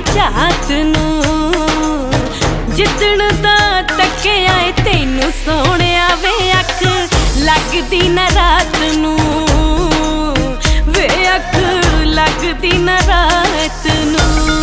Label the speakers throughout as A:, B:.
A: चाहत नू जिदण दा तकिया तैनू सोहणिया वे अख लगदी न रात नू वे अख लगदी न रात नू।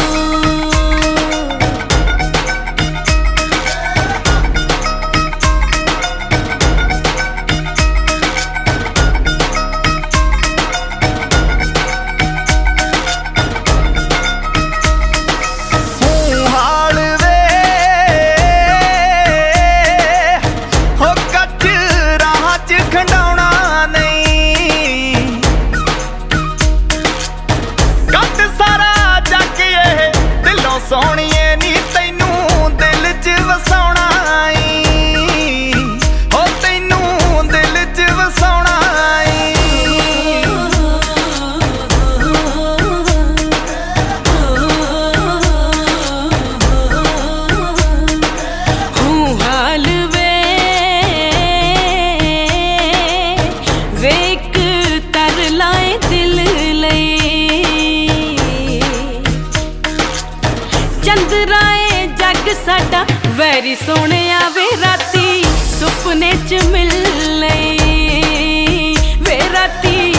B: सोहणिए नी तैनू दिल च वसाउणा हो तैनू दिल च वसाउणा
A: हाल वे एक तरलाए दिल चंद्राए जग साडा वैरी सोहणे वे राती सुपने च मिल वे राती